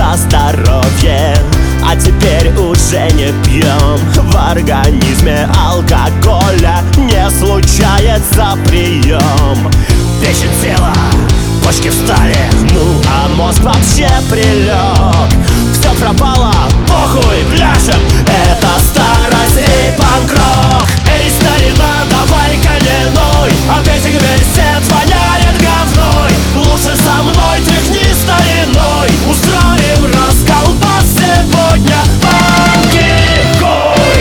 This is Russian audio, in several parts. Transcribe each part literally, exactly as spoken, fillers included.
за здоровье. А теперь уже не пьем. В организме алкоголя не случается прием. Печень села, почки встали, ну а мозг вообще прилег. Все пропало, похуй, пляшем, это старость и панк-рок. Эй, старина, давай-ка не ной, опять версет воняет говной. Лучше со мной тряхни стариной, устроим расколбас сегодня. Панки-кой!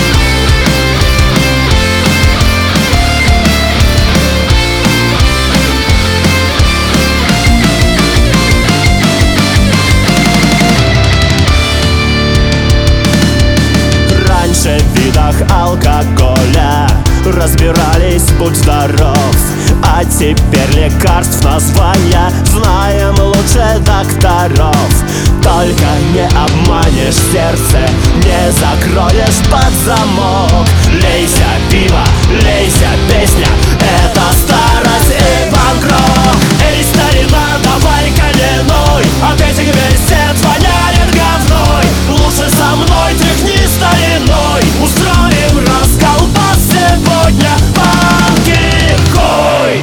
Раньше в видах алкоголя разбирались, будь здоров. А теперь лекарств названия знаем лучше докторов. Только не обманешь сердце, не закроешь под замок. Лейся пиво, лейся песня, это старость и панк-рок. Эй, старина, давай-ка не ной, опять версет воняет говной. Лучше со мной тряхни стариной, устроим расколбас сегодня. Панки-кой!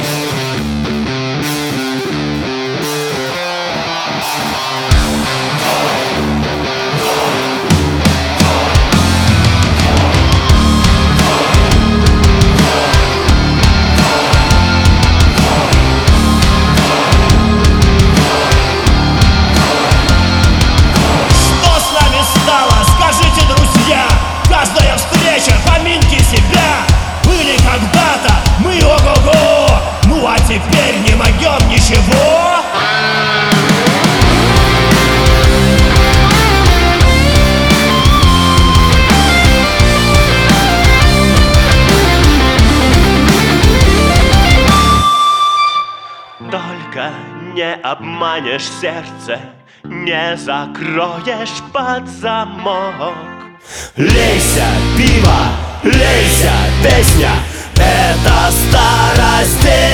Каждая встреча, поминки себя. Были когда-то мы ого-го, ну а теперь не могем ничего. Только не обманешь сердце, не закроешь под замок. Лейся пиво, лейся песня, это старость.